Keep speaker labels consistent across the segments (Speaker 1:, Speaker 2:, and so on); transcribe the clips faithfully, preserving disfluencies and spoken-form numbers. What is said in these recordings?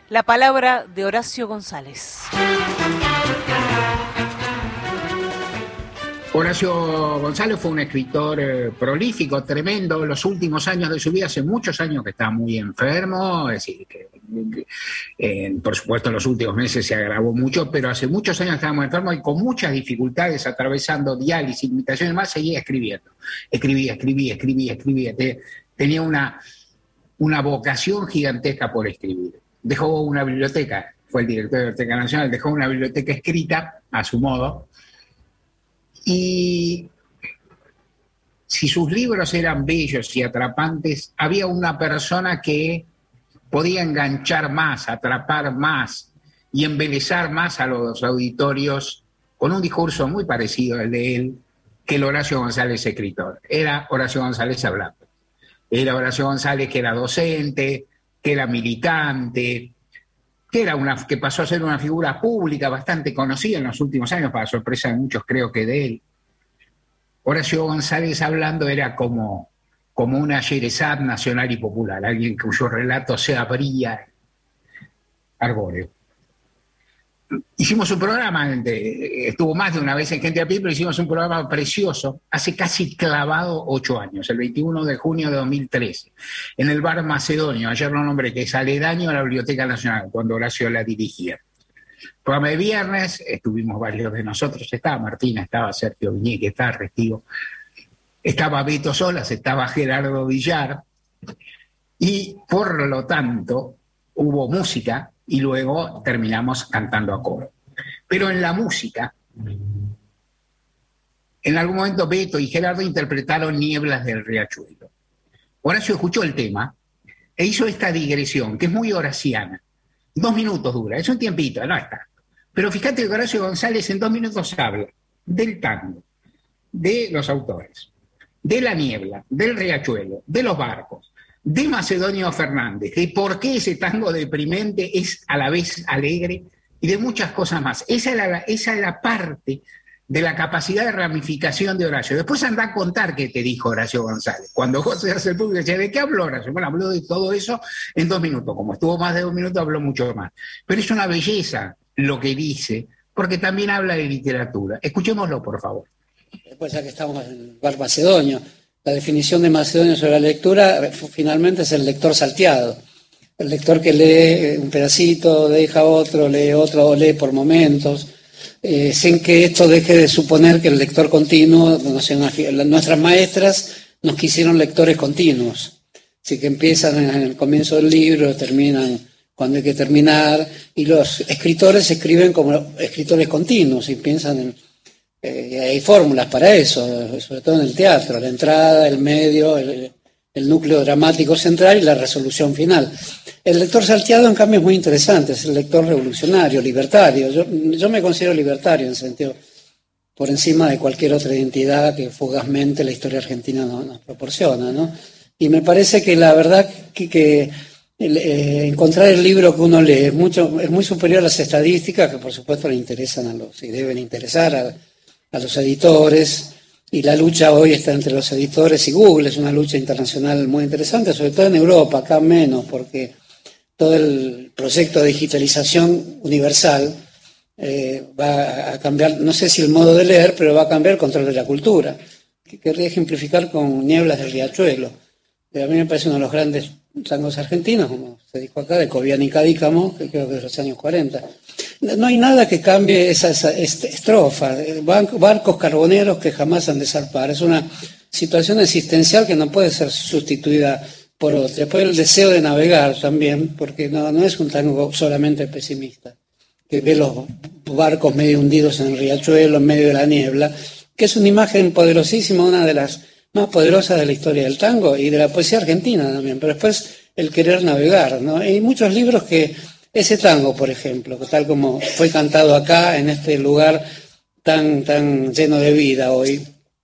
Speaker 1: La palabra de Horacio González.
Speaker 2: Horacio González fue un escritor eh, prolífico, tremendo. Los últimos años de su vida, hace muchos años que está muy enfermo, es decir, que, que eh, por supuesto en los últimos meses se agravó mucho, pero hace muchos años estaba muy enfermo y con muchas dificultades, atravesando diálisis, limitaciones más, seguía escribiendo. Escribía, escribía, escribía, escribía. Tenía una, una vocación gigantesca por escribir. Dejó una biblioteca, fue el director de la Biblioteca Nacional, dejó una biblioteca escrita, a su modo. Y si sus libros eran bellos y atrapantes, había una persona que podía enganchar más, atrapar más y embelezar más a los auditorios con un discurso muy parecido al de él, que el Horacio González escritor. Era Horacio González hablando. Era Horacio González que era docente, que era militante, que, era una, que pasó a ser una figura pública bastante conocida en los últimos años, para sorpresa de muchos creo que de él. Horacio González hablando era como, como una Sherezad nacional y popular, alguien cuyo relato se abría arbóreo. Hicimos un programa, estuvo más de una vez en Gente a Pie, pero hicimos un programa precioso, hace casi clavado ocho años, el veintiuno de junio de dos mil trece, en el Bar Macedonio, ayer lo nombré, que es aledaño a la Biblioteca Nacional, cuando Horacio la dirigía. Programa de viernes, estuvimos varios de nosotros, estaba Martina, estaba Sergio Viñeque, estaba Restivo, estaba Beto Solas, estaba Gerardo Villar, y por lo tanto hubo música, y luego terminamos cantando a coro. Pero en la música, en algún momento Beto y Gerardo interpretaron Nieblas del Riachuelo. Horacio escuchó el tema e hizo esta digresión, que es muy horaciana. Dos minutos dura, es un tiempito, no está. Pero fíjate que Horacio González en dos minutos habla del tango, de los autores, de la niebla, del riachuelo, de los barcos, de Macedonio Fernández, de por qué ese tango deprimente es a la vez alegre y de muchas cosas más. Esa era la, esa era la parte de la capacidad de ramificación de Horacio. Después anda a contar qué te dijo Horacio González. Cuando José hace el público, dice, ¿de qué habló Horacio? Bueno, habló de todo eso en dos minutos. Como estuvo más de dos minutos, habló mucho más. Pero es una belleza lo que dice, porque también habla de literatura. Escuchémoslo, por favor.
Speaker 3: Después, ya que estamos en el Bar Macedonio, la definición de Macedonio sobre la lectura finalmente es el lector salteado. El lector que lee un pedacito, deja otro, lee otro, o lee por momentos, eh, sin que esto deje de suponer que el lector continuo, no sé, una, nuestras maestras nos quisieron lectores continuos. Así que empiezan en el comienzo del libro, terminan cuando hay que terminar, y los escritores escriben como escritores continuos y piensan en... Eh, hay fórmulas para eso, sobre todo en el teatro, la entrada, el medio, el, el núcleo dramático central y la resolución final. El lector salteado, en cambio, es muy interesante, es el lector revolucionario, libertario. Yo, yo me considero libertario en sentido, por encima de cualquier otra identidad que fugazmente la historia argentina nos, nos proporciona, ¿no? Y me parece que la verdad que, que el, eh, encontrar el libro que uno lee es, mucho, es muy superior a las estadísticas, que por supuesto le interesan a los, y deben interesar a a los editores, y la lucha hoy está entre los editores y Google, es una lucha internacional muy interesante, sobre todo en Europa, acá menos, porque todo el proyecto de digitalización universal eh, va a cambiar, no sé si el modo de leer, pero va a cambiar el control de la cultura, que querría ejemplificar con Nieblas del Riachuelo. A mí me parece uno de los grandes tangos argentinos, como se dijo acá, de Cobián y Cadícamo, que creo que es de los años cuarenta. No hay nada que cambie esa, esa estrofa, barcos carboneros que jamás han de zarpar. Es una situación existencial que no puede ser sustituida por otra. Después el deseo de navegar también, porque no, no es un tango solamente pesimista, que ve los barcos medio hundidos en el riachuelo, en medio de la niebla, que es una imagen poderosísima, una de las más poderosas de la historia del tango y de la poesía argentina también, pero después el querer navegar, ¿no? Hay muchos libros que ese tango, por ejemplo, tal como fue cantado acá, en este lugar tan, tan lleno de vida hoy,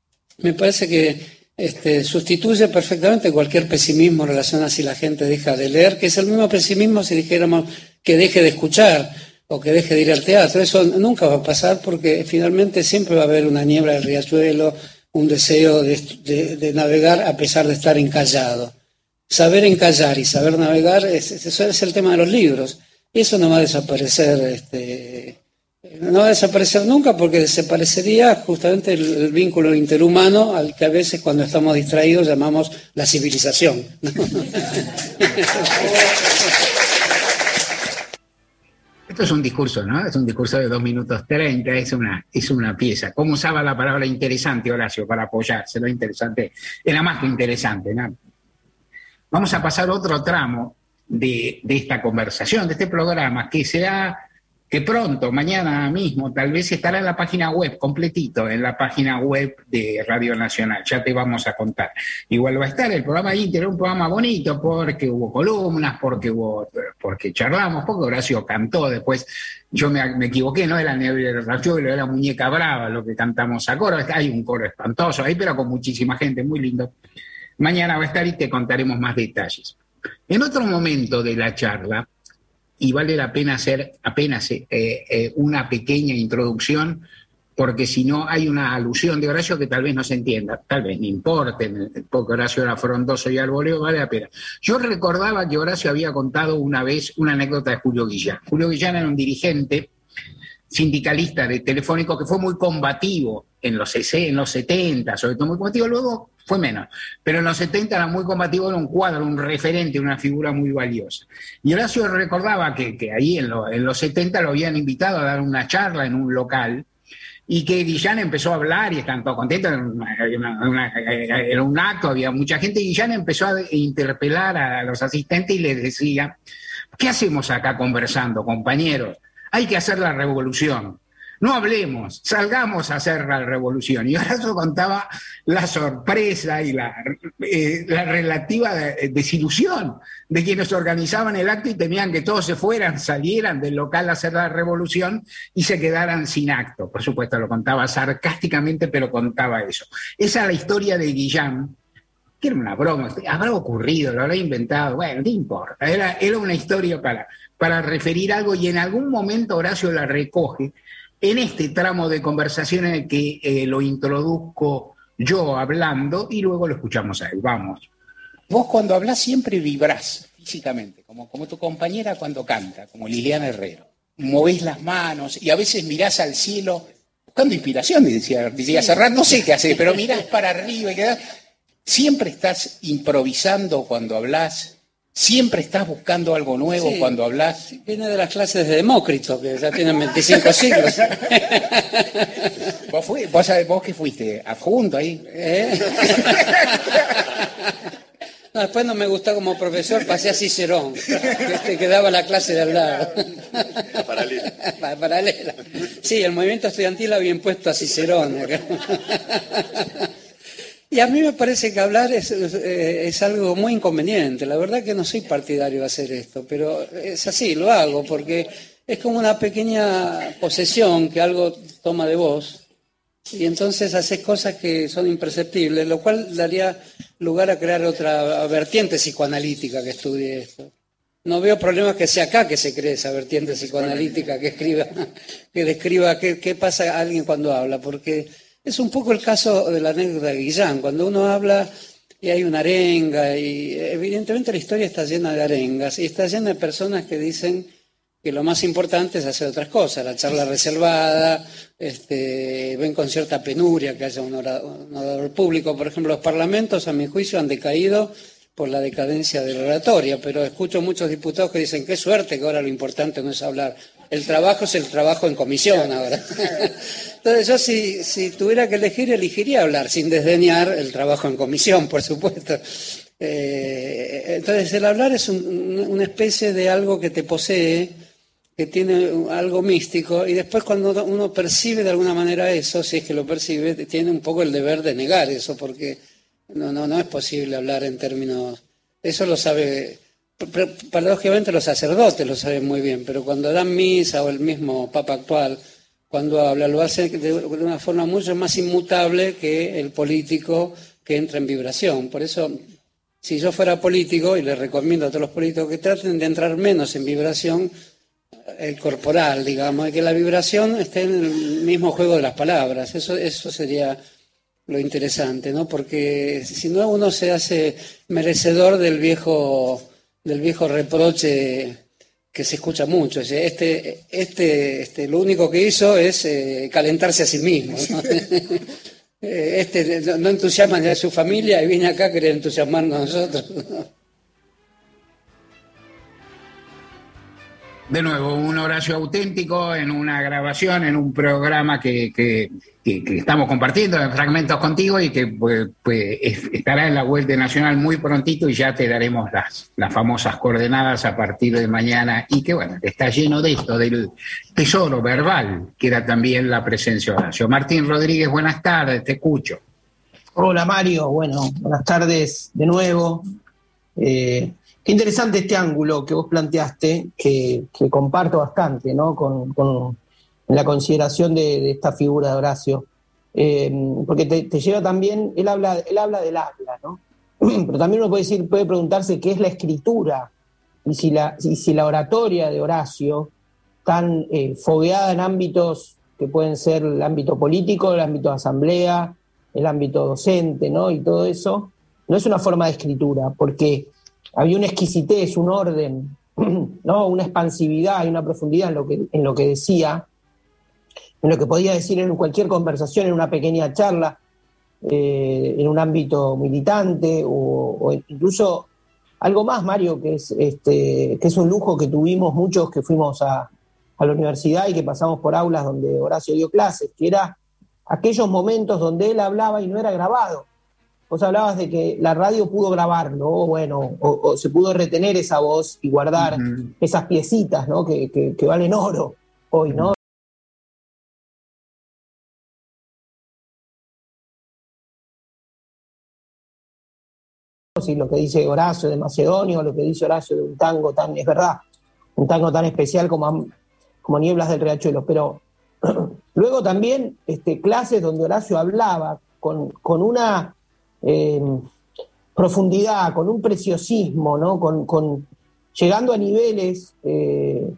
Speaker 3: me parece que este, sustituye perfectamente cualquier pesimismo en relación a si la gente deja de leer, que es el mismo pesimismo si dijéramos que deje de escuchar o que deje de ir al teatro. Eso nunca va a pasar porque finalmente siempre va a haber una niebla del riachuelo, un deseo de, de, de navegar a pesar de estar encallado. Saber encallar y saber navegar, es, eso es el tema de los libros. Eso no va a desaparecer, este, no va a desaparecer nunca, porque desaparecería justamente el, el vínculo interhumano al que a veces cuando estamos distraídos llamamos la civilización, ¿no?
Speaker 2: Esto es un discurso, ¿no? Es un discurso de dos minutos treinta, es una, es una pieza. ¿Cómo usaba la palabra interesante, Horacio, para apoyarse? Lo interesante era más que interesante, ¿no? Vamos a pasar otro tramo de, de esta conversación, de este programa, que será, que pronto, mañana mismo, tal vez estará en la página web, completito, en la página web de Radio Nacional, ya te vamos a contar. Igual va a estar el programa íntegro, un programa bonito, porque hubo columnas, porque hubo, porque charlamos, porque Horacio cantó, después yo me, me equivoqué, no era Nebel Rachuelo, era Muñeca Brava lo que cantamos a coro, hay un coro espantoso ahí, pero con muchísima gente, muy lindo. Mañana va a estar y te contaremos más detalles. En otro momento de la charla, y vale la pena hacer apenas eh, eh, una pequeña introducción, porque si no hay una alusión de Horacio que tal vez no se entienda, tal vez no importe, porque Horacio era frondoso y arboleo, vale la pena. Yo recordaba que Horacio había contado una vez una anécdota de Julio Guillán. Julio Guillán era un dirigente sindicalista de Telefónico que fue muy combativo en los, en los setenta, sobre todo muy combativo, luego fue menos, pero en los setenta era muy combativo, era un cuadro, un referente, una figura muy valiosa. Y Horacio recordaba que, que ahí en, lo, en los setenta lo habían invitado a dar una charla en un local, y que Guillán empezó a hablar y estaban todos contentos, era, una, una, era un acto, había mucha gente, y Guillán empezó a interpelar a los asistentes y les decía: ¿qué hacemos acá conversando, compañeros? Hay que hacer la revolución. No hablemos, salgamos a hacer la revolución. Y Horacio contaba la sorpresa y la, eh, la relativa de, desilusión de quienes organizaban el acto y temían que todos se fueran, salieran del local a hacer la revolución y se quedaran sin acto. Por supuesto, lo contaba sarcásticamente, pero contaba eso. Esa es la historia de Guillán, que era una broma, habrá ocurrido, lo habrá inventado, bueno, no importa. Era, era una historia para, para referir algo, y en algún momento Horacio la recoge en este tramo de conversación en el que eh, lo introduzco yo hablando y luego lo escuchamos a él. Vamos.
Speaker 4: Vos cuando hablás siempre vibrás físicamente, como, como tu compañera cuando canta, como Liliana Herrero. Movés las manos y a veces mirás al cielo buscando inspiración, decía, decía
Speaker 3: Sí.
Speaker 4: Serrat, no sé qué hacer, pero mirás para arriba y quedás. Siempre estás improvisando cuando hablás. Siempre estás buscando algo nuevo
Speaker 3: Sí,
Speaker 4: cuando hablas.
Speaker 3: sí, viene de las clases de Demócrito, que ya tienen veinticinco siglos.
Speaker 4: ¿Vos, fui, vos, sabés, vos que fuiste adjunto ahí?
Speaker 3: ¿Eh? No, después no me gustó como profesor, pasé a Cicerón, que, que daba la clase de hablar.
Speaker 5: La paralela.
Speaker 3: La paralela. Sí, el movimiento estudiantil había impuesto a Cicerón. Y a mí me parece que hablar es, es, es algo muy inconveniente. La verdad que no soy partidario de hacer esto, pero es así, lo hago, porque es como una pequeña posesión que algo toma de vos, y entonces haces cosas que son imperceptibles, lo cual daría lugar a crear otra vertiente psicoanalítica que estudie esto. No veo problemas que sea acá que se cree esa vertiente psicoanalítica que escriba, que describa qué, qué pasa a alguien cuando habla, porque es un poco el caso de la anécdota de Guillán. Cuando uno habla y hay una arenga, y evidentemente la historia está llena de arengas, y está llena de personas que dicen que lo más importante es hacer otras cosas, la charla reservada, este, ven con cierta penuria que haya un orador, un orador público. Por ejemplo, los parlamentos, a mi juicio, han decaído por la decadencia de la oratoria, pero escucho muchos diputados que dicen: qué suerte que ahora lo importante no es hablar, el trabajo es el trabajo en comisión ahora. Entonces yo si, si tuviera que elegir, elegiría hablar, sin desdeñar el trabajo en comisión, por supuesto. Eh, entonces el hablar es un, una especie de algo que te posee, que tiene algo místico, y después cuando uno percibe de alguna manera eso, si es que lo percibe, tiene un poco el deber de negar eso, porque no, no, no es posible hablar en términos... Eso lo sabe, paradójicamente los sacerdotes lo saben muy bien, pero cuando dan misa, o el mismo Papa actual, cuando habla, lo hace de una forma mucho más inmutable que el político que entra en vibración. Por eso, si yo fuera político, y les recomiendo a todos los políticos que traten de entrar menos en vibración el corporal, digamos, y que la vibración esté en el mismo juego de las palabras. Eso, eso sería lo interesante, ¿no? Porque si no, uno se hace merecedor del viejo, del viejo reproche que se escucha mucho. Este, este, este, lo único que hizo es eh, calentarse a sí mismo, ¿no? Este no entusiasma a su familia y viene acá a querer entusiasmarnos a nosotros.
Speaker 2: De nuevo, un Horacio auténtico en una grabación, en un programa que, que, que, que estamos compartiendo en Fragmentos contigo y que pues, pues, estará en la web de Nacional muy prontito y ya te daremos las, las famosas coordenadas a partir de mañana y que bueno, está lleno de esto, del tesoro verbal, que era también la presencia de Horacio. Martín Rodríguez, buenas tardes, te escucho.
Speaker 5: Hola Mario, bueno, buenas tardes de nuevo. Eh, Qué interesante este ángulo que vos planteaste, que, que comparto bastante, ¿no? Con, con la consideración de, de esta figura de Horacio. Eh, porque te, te lleva también, él habla, él habla del habla, ¿no? Pero también uno puede decir, puede preguntarse qué es la escritura, y si la, y si la oratoria de Horacio, tan eh, fogueada en ámbitos que pueden ser el ámbito político, el ámbito de asamblea, el ámbito docente, ¿no? Y todo eso, no es una forma de escritura, porque había una exquisitez, un orden, ¿no? Una expansividad y una profundidad en lo que, en lo que decía, en lo que podía decir en cualquier conversación, en una pequeña charla, eh, en un ámbito militante, o, o incluso algo más, Mario, que es, este, que es un lujo que tuvimos muchos que fuimos a, a la universidad y que pasamos por aulas donde Horacio dio clases, que era aquellos momentos donde él hablaba y no era grabado. Vos hablabas de que la radio pudo grabarlo, o bueno, o, o se pudo retener esa voz y guardar uh-huh. esas piecitas, ¿no? Que, que, que valen oro hoy, ¿no? Sí, lo que dice Horacio de Macedonio, lo que dice Horacio de un tango tan, es verdad, un tango tan especial como, como Nieblas del Riachuelo, pero luego también este, clases donde Horacio hablaba con, con una Eh, profundidad, con un preciosismo, ¿no? Con, con llegando a niveles eh,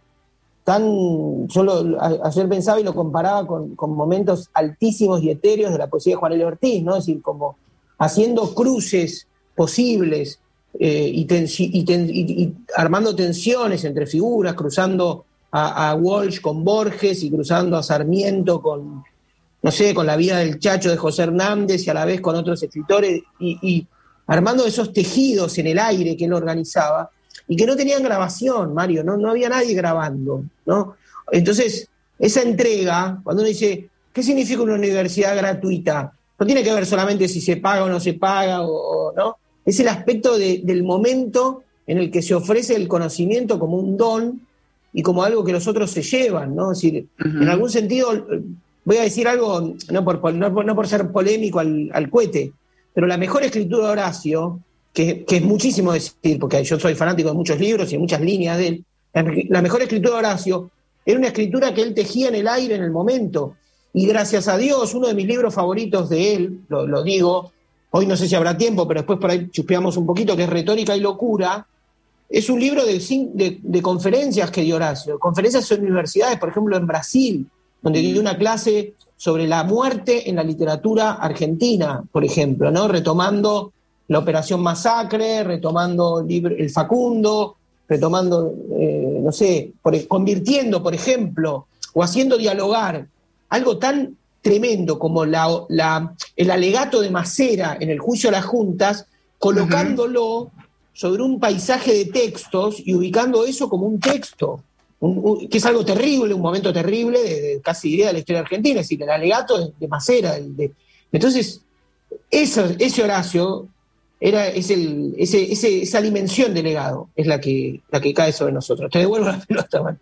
Speaker 5: tan... Yo lo, a, ayer pensaba y lo comparaba con, con momentos altísimos y etéreos de la poesía de Juan L. Ortiz, ¿no? Es decir, como haciendo cruces posibles eh, y, tensi, y, ten, y, y armando tensiones entre figuras, cruzando a, a Walsh con Borges y cruzando a Sarmiento con... no sé, con la vida del Chacho de José Hernández y a la vez con otros escritores, y, y armando esos tejidos en el aire que él organizaba, y que no tenían grabación, Mario, no, no había nadie grabando, ¿no? Entonces, esa entrega, cuando uno dice, ¿qué significa una universidad gratuita? No tiene que ver solamente si se paga o no se paga, o, o, ¿no? Es el aspecto de, del momento en el que se ofrece el conocimiento como un don y como algo que los otros se llevan, ¿no? Es decir, uh-huh. en algún sentido... Voy a decir algo, no por, no por, no por ser polémico al, al cohete, pero la mejor escritura de Horacio, que, que es muchísimo decir, porque yo soy fanático de muchos libros y de muchas líneas de él, la mejor escritura de Horacio era una escritura que él tejía en el aire en el momento. Y gracias a Dios, uno de mis libros favoritos de él, lo, lo digo, hoy no sé si habrá tiempo, pero después por ahí chuspeamos un poquito, que es Retórica y Locura, es un libro de, de, de conferencias que dio Horacio, conferencias en universidades, por ejemplo en Brasil, donde dio una clase sobre la muerte en la literatura argentina, por ejemplo, ¿no? Retomando la Operación Masacre, retomando el, libro, el Facundo, retomando, eh, no sé, por, convirtiendo, por ejemplo, o haciendo dialogar algo tan tremendo como la, la, el alegato de Macera en el juicio a las juntas, colocándolo uh-huh. sobre un paisaje de textos y ubicando eso como un texto. Un, un, que es algo terrible, un momento terrible de, de casi diría de la historia argentina, es decir, el alegato de, de Macera. De, de, entonces, eso, ese Horacio era, es el, ese, ese, esa dimensión de legado es la que, la que cae sobre nosotros. Te devuelvo la pelota, man.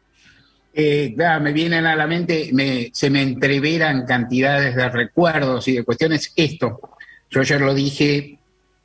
Speaker 2: Eh, claro, me vienen a la mente, me, se me entreveran cantidades de recuerdos y de cuestiones. Esto, yo ayer lo dije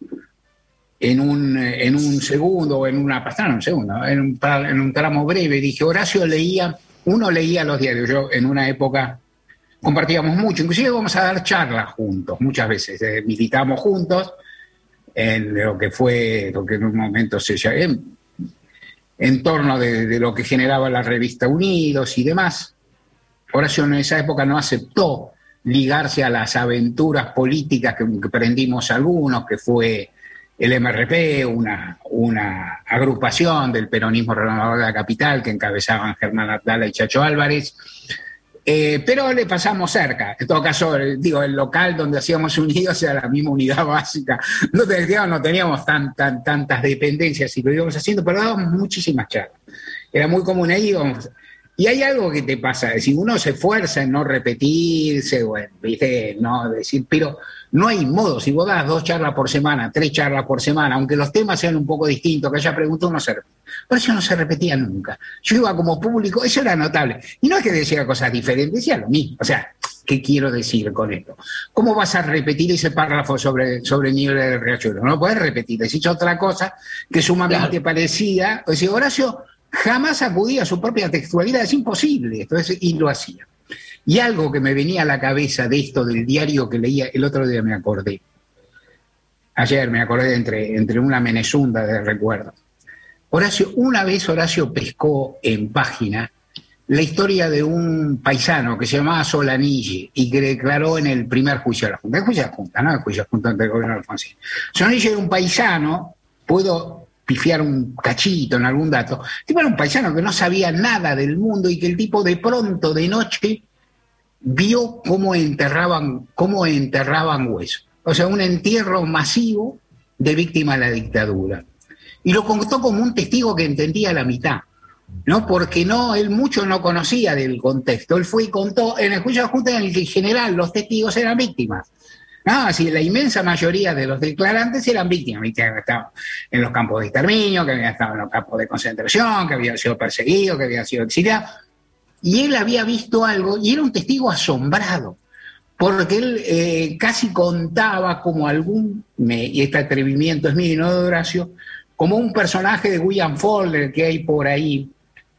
Speaker 2: en un, en un segundo, o en una pasada, un segundo, en un, en un tramo breve, dije, Horacio leía, uno leía los diarios, yo en una época compartíamos mucho, inclusive vamos a dar charlas juntos, muchas veces, eh, militamos juntos en lo que fue, lo que en un momento se llamó, en, en torno de, de lo que generaba la revista Unidos y demás. Horacio en esa época no aceptó ligarse a las aventuras políticas que, que prendimos algunos, que fue el M R P, una, una agrupación del peronismo renovador de la capital que encabezaban Germán Atala y Chacho Álvarez. Eh, pero le pasamos cerca. En todo caso, digo, el local donde hacíamos unidos era la misma unidad básica. No, digamos, no teníamos tan, tan, tantas dependencias y lo íbamos haciendo, pero dábamos muchísimas charlas. Era muy común ahí. Íbamos. Y hay algo que te pasa, si uno se esfuerza en no repetirse, bueno, ¿viste? No decir, pero no hay modo. Si vos das dos charlas por semana, tres charlas por semana, aunque los temas sean un poco distintos, que haya preguntas, uno se repite. Por eso no se repetía nunca. Yo iba como público, eso era notable. Y no es que decía cosas diferentes, decía lo mismo. O sea, ¿qué quiero decir con esto? ¿Cómo vas a repetir ese párrafo sobre, sobre el nivel del riachuelo? No puedes repetir, decís otra cosa que sumamente claro. parecida. O sea, Horacio jamás acudía a su propia textualidad, es imposible. Entonces, y lo hacía. Y algo que me venía a la cabeza de esto del diario que leía, el otro día me acordé. Ayer me acordé entre, entre una menezunda de recuerdos. Horacio, una vez Horacio pescó en Página la historia de un paisano que se llamaba Solanille y que declaró en el primer juicio de la Junta. El juicio de la Junta, no el juicio de la Junta ante el gobierno de Alfonsín. Solanille era un paisano, puedo pifiar un cachito en algún dato, el tipo era un paisano que no sabía nada del mundo y que el tipo de pronto, de noche, vio cómo enterraban, cómo enterraban huesos. O sea, un entierro masivo de víctimas de la dictadura. Y lo contó como un testigo que entendía la mitad, ¿no? Porque no, él mucho no conocía del contexto. Él fue y contó en el juicio de la Junta en el que en general los testigos eran víctimas. No, así la inmensa mayoría de los declarantes eran víctimas, que habían estado en los campos de exterminio, que habían estado en los campos de concentración, que habían sido perseguidos, que habían sido exiliados. Y él había visto algo y era un testigo asombrado, porque él eh, casi contaba como algún, me, y este atrevimiento es mío y no de Horacio, como un personaje de William Faulkner que hay por ahí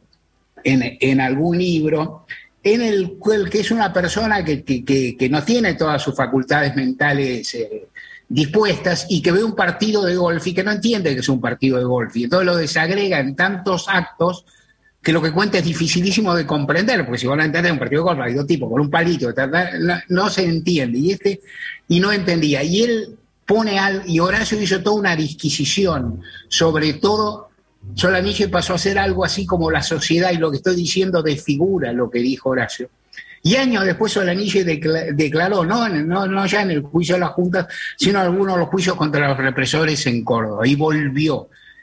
Speaker 2: en, en algún libro, en el, el que es una persona que, que, que, que no tiene todas sus facultades mentales eh, dispuestas y que ve un partido de golf y que no entiende que es un partido de golf y entonces lo desagrega en tantos actos que lo que cuenta es dificilísimo de comprender, porque si vos no entendés un partido de golf, hay dos tipos con un palito, no, no se entiende, y este, y no entendía, y él pone al, y Horacio hizo toda una disquisición, sobre todo, Solanille pasó a ser algo así como la sociedad, y lo que estoy diciendo desfigura lo que dijo Horacio. Y años después Solanille declaró, no, no, no ya en el juicio de las juntas, sino en algunos de los juicios contra los represores en Córdoba, y volvió.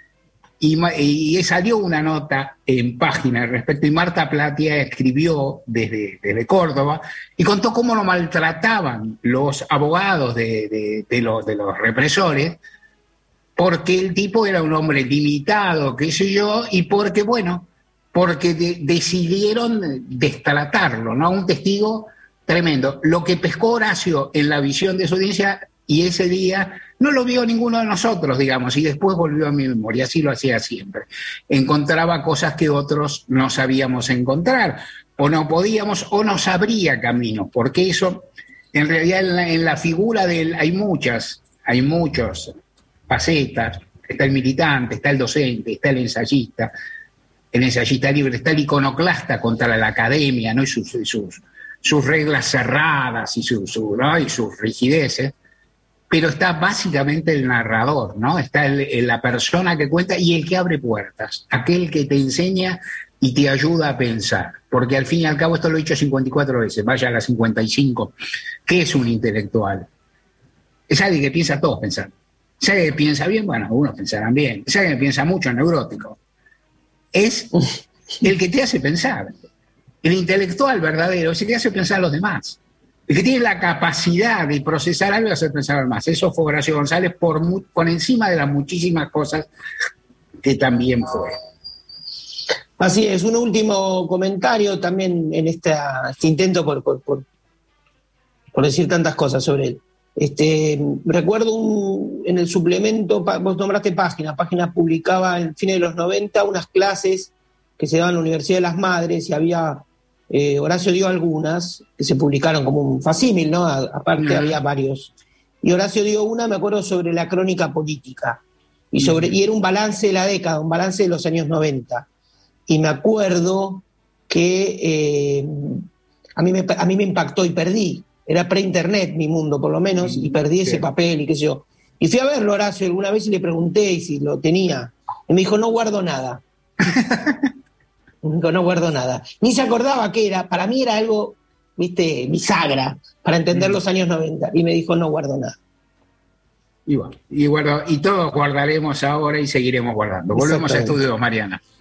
Speaker 2: Y, y salió una nota en Página al respecto, y Marta Platia escribió desde, desde Córdoba y contó cómo lo maltrataban los abogados de, de, de, los, de los represores, porque el tipo era un hombre limitado, qué sé yo, y porque, bueno, porque de, decidieron destratarlo, ¿no? Un testigo tremendo. Lo que pescó Horacio en la visión de su audiencia, y ese día no lo vio ninguno de nosotros, digamos, y después volvió a mi memoria, así lo hacía siempre. Encontraba cosas que otros no sabíamos encontrar, o no podíamos, o no sabría caminos, porque eso, en realidad, en la, en la figura de él hay muchas, hay muchas facetas. Está el militante, está el docente, está el ensayista, el ensayista libre, está el iconoclasta contra la academia, ¿no? Y sus, sus, sus reglas cerradas y, su, su, ¿no? y sus rigideces. Pero está básicamente el narrador, ¿no? Está el, el, la persona que cuenta y el que abre puertas, aquel que te enseña y te ayuda a pensar. Porque al fin y al cabo, esto lo he dicho cincuenta y cuatro veces, vaya a las cincuenta y cinco. ¿Qué es un intelectual? Es alguien que piensa todos pensando. Es alguien que piensa bien, bueno, algunos pensarán bien. Es alguien que piensa mucho, neurótico. Es el que te hace pensar. El intelectual verdadero es el que hace pensar a los demás. El que tiene la capacidad de procesar algo y hacer pensar más. Eso fue Horacio González por, por encima de las muchísimas cosas que también fue.
Speaker 5: Así es, un último comentario también en esta, este intento por, por, por, por decir tantas cosas sobre él. Este, recuerdo un, en el suplemento, vos nombraste Página, Página publicaba en fines de los noventa unas clases que se daban en la Universidad de las Madres y había... Eh, Horacio dio algunas que se publicaron como un facímil, ¿no? A, aparte mm. había varios. Y Horacio dio una, me acuerdo, sobre la crónica política. Y, sobre, mm. y era un balance de la década, un balance de los años noventa. Y me acuerdo que eh, a, mí me, a mí me impactó y perdí. Era pre-internet mi mundo, por lo menos, mm. y perdí ese sí. papel y qué sé yo. Y fui a verlo, Horacio, alguna vez y le pregunté y si lo tenía. Y me dijo, no guardo nada. Me dijo, no guardo nada. Ni se acordaba qué era. Para mí era algo, viste, bisagra, para entender los años noventa. Y me dijo, no guardo nada.
Speaker 2: Y, bueno, y, guardo, y todos guardaremos ahora y seguiremos guardando. Volvemos a estudios, Mariana.